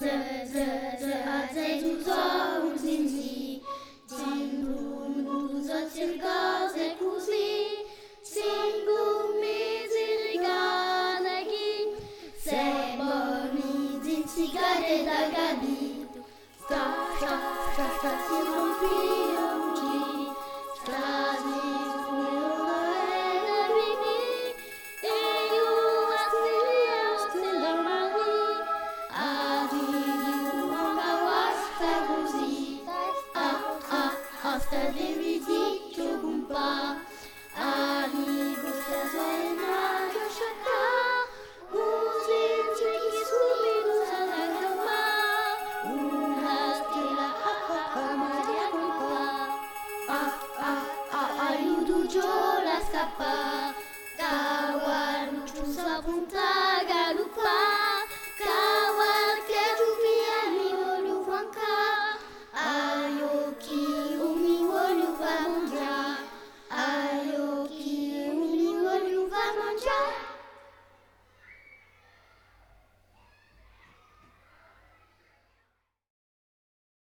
Hat sei du so sind sie, Tingu so circa se cusli, Singu miseriganagi, se boni din sigare da gabi, sta si rompi.